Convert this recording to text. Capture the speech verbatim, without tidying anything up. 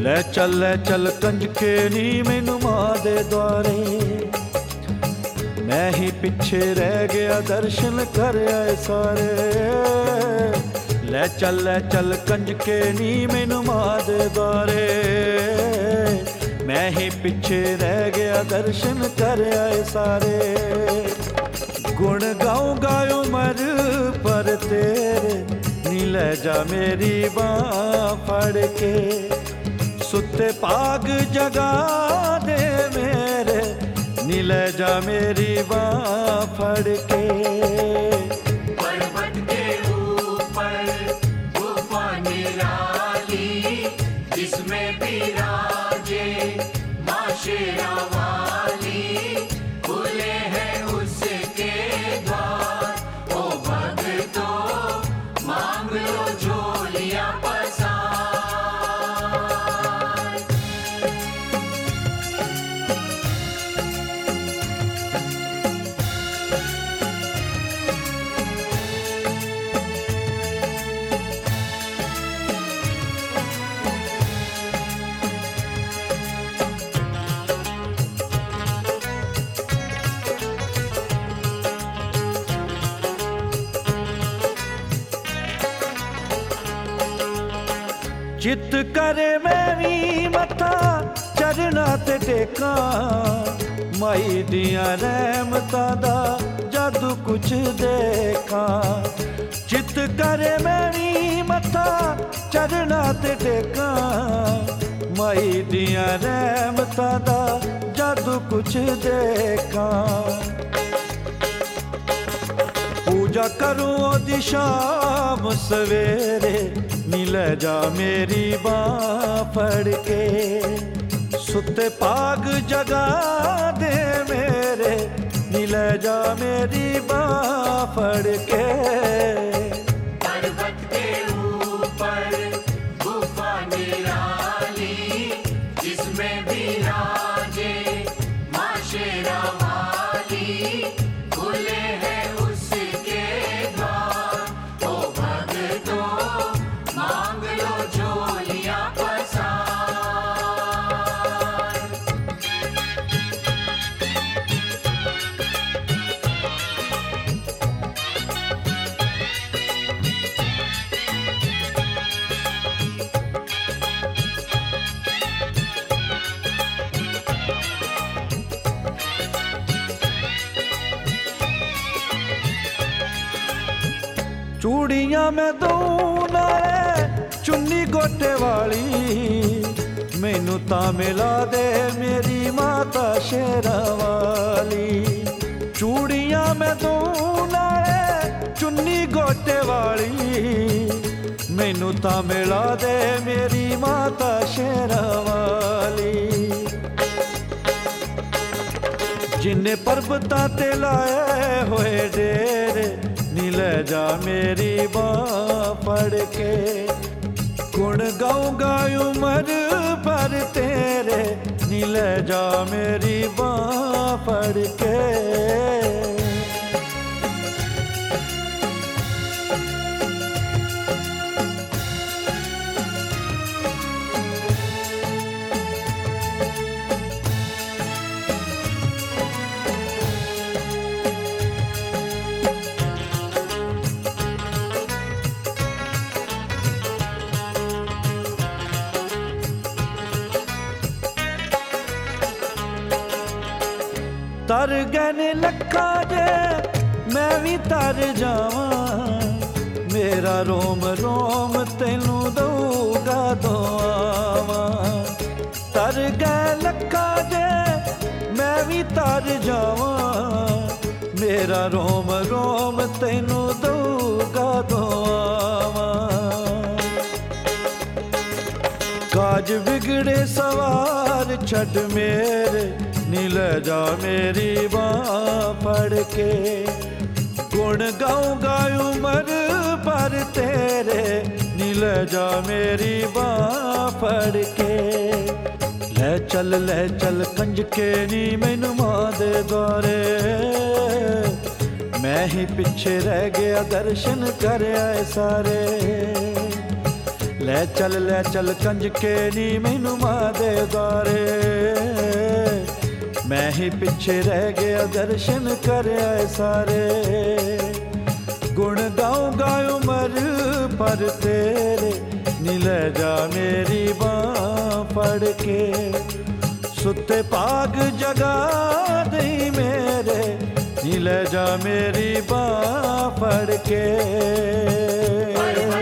ਲੈ ਚੱਲ ਲੈ ਚੱਲ ਕੰਜਕੇ ਨੀ ਮੈਨੂੰ ਮਾਂ ਦੇ ਦੁਆਰੇ, मैं ही पिछे रह गया दर्शन कर आए सारे। ले चल ले चल कंजके नी मैनू मां दे द्वारे, मैं ही पिछे रह गया दर्शन कर आए सारे। गुण गाऊं गायो मर पर तेरे, नी ले जा मेरी बां फड़ के, सुते पाग जगा दे मेरे, नी ले जा मेरी बां फड़ के। पर्वत के ऊपर गुफा निराली, जिसमें विराजे मां शेरा वाली, खुले हैं उसके द्वार। ओ भक्तों मांग लो झोलियां पसार। चित करे मैं भी मथा चरना ते टेका, माई दियां रहमतां दा जादू कुछ देखा। चित करे मैं भी मथा चरना ते टेका, माई दियां रहमतां दा जादू कुछ देखा। पूजा करूं ओदी शाम सवेरे, नी ले जा मेरी बां फड़ के, सुते पाग जगा दे मेरे, नी ले जा मेरी बां फड़ के। पर्वत के ऊपर गुफा निराली, जिसमें विराजे मां शेरा वाली, खुले हैं उसके द्वार। ओ भक्तों मांग लो झोलियां पसार। चूड़ियां मैं दूं नाले चुन्नी गोटे वाली, मैनू तां मिला दे मेरी माता शेरा वाली। चूड़ियां मैं दूं नाले चुन्नी गोटे वाली, मैनू तां मिला दे मेरी माता शेरा वाली। जिन्ने पर्वतां ते लाए होए डेरे, नी ले जा मेरी बां फड़ के, गुण गाऊं गायूं मर पर तेरे, नी ले जा मेरी बां फड़ के। तर गए लखा जे मैं भी तर जावां, मेरा रोम रोम तेनू दूगा दुआवां। तर गए लखा जे मैं भी तर जावां, मेरा रोम रोम तेनू दूगा दुआवां। काज बिगड़े सवार छड़ मेरे, नी ले जा मेरी बां फड़ के, गुण गाऊं गायूं मर पर तेरे, नी ले जा मेरी बां फड़ के। ले चल ले चल कंजके नी मैनू मां दे द्वारे, मैं ही पिछे रह गया दर्शन कर आए सारे। ਲੈ ਚੱਲ ਲੈ ਚੱਲ ਕੰਜ ਕੇ ਨੀ ਮੈਨੂੰ ਮਾਂ ਦੇ ਦੁਆਰੇ ਮੈਂ ਹੀ ਪਿੱਛੇ ਰਹਿ ਗਿਆ ਦਰਸ਼ਨ ਕਰ ਆਏ ਸਾਰੇ ਗੁਣ ਗਾਉਂਗਾ ਉਮਰ ਪਰ ਤੇਰੇ ਨੀ ਲੈ ਜਾ ਮੇਰੀ ਬਾਂਹ ਫੜ ਕੇ ਸੁੱਤੇ ਭਾਗ ਜਗਾ ਦੇ ਮੇਰੇ ਨੀ ਲੈ ਜਾ ਮੇਰੀ ਬਾਂਹ ਫੜ ਕੇ